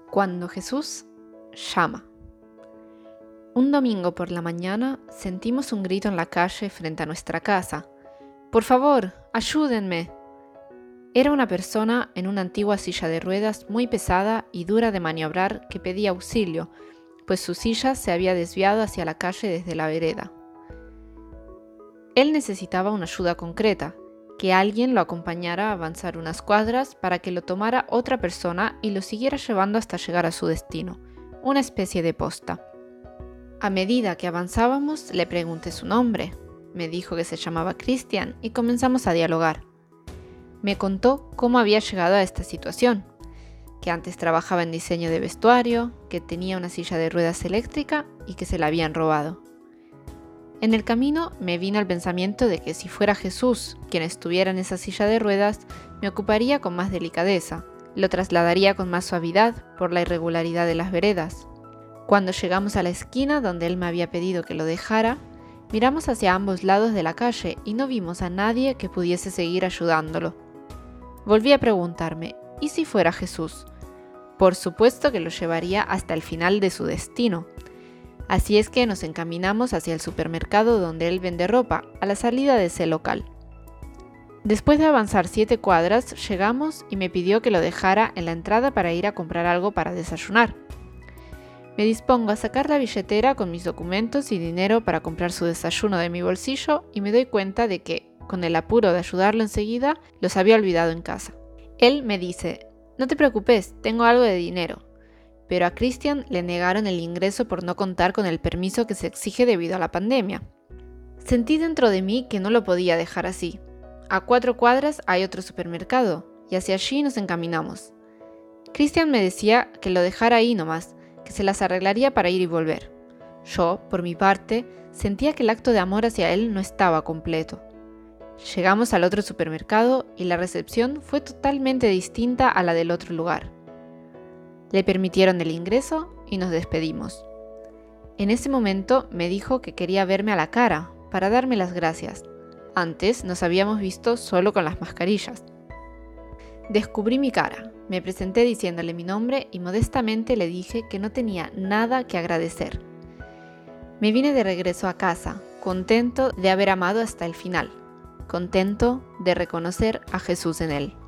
Cuando Jesús llama. Un domingo por la mañana sentimos un grito en la calle frente a nuestra casa. ¡Por favor, ayúdenme! Era una persona en una antigua silla de ruedas muy pesada y dura de maniobrar que pedía auxilio, pues su silla se había desviado hacia la calle desde la vereda. Él necesitaba una ayuda concreta, que alguien lo acompañara a avanzar unas cuadras para que lo tomara otra persona y lo siguiera llevando hasta llegar a su destino, una especie de posta. A medida que avanzábamos, le pregunté su nombre. Me dijo que se llamaba Cristian y comenzamos a dialogar. Me contó cómo había llegado a esta situación, que antes trabajaba en diseño de vestuario, que tenía una silla de ruedas eléctrica y que se la habían robado. En el camino me vino el pensamiento de que si fuera Jesús quien estuviera en esa silla de ruedas, me ocuparía con más delicadeza, lo trasladaría con más suavidad por la irregularidad de las veredas. Cuando llegamos a la esquina donde él me había pedido que lo dejara, miramos hacia ambos lados de la calle y no vimos a nadie que pudiese seguir ayudándolo. Volví a preguntarme, ¿y si fuera Jesús? Por supuesto que lo llevaría hasta el final de su destino. Así es que nos encaminamos hacia el supermercado donde él vende ropa, a la salida de ese local. Después de avanzar 7 cuadras, llegamos y me pidió que lo dejara en la entrada para ir a comprar algo para desayunar. Me dispongo a sacar la billetera con mis documentos y dinero para comprar su desayuno de mi bolsillo y me doy cuenta de que, con el apuro de ayudarlo enseguida, los había olvidado en casa. Él me dice, «No te preocupes, tengo algo de dinero». Pero a Cristian le negaron el ingreso por no contar con el permiso que se exige debido a la pandemia. Sentí dentro de mí que no lo podía dejar así. A 4 cuadras hay otro supermercado, y hacia allí nos encaminamos. Cristian me decía que lo dejara ahí nomás, que se las arreglaría para ir y volver. Yo, por mi parte, sentía que el acto de amor hacia él no estaba completo. Llegamos al otro supermercado y la recepción fue totalmente distinta a la del otro lugar. Le permitieron el ingreso y nos despedimos. En ese momento me dijo que quería verme a la cara para darme las gracias. Antes nos habíamos visto solo con las mascarillas. Descubrí mi cara, me presenté diciéndole mi nombre y modestamente le dije que no tenía nada que agradecer. Me vine de regreso a casa, contento de haber amado hasta el final, contento de reconocer a Jesús en él.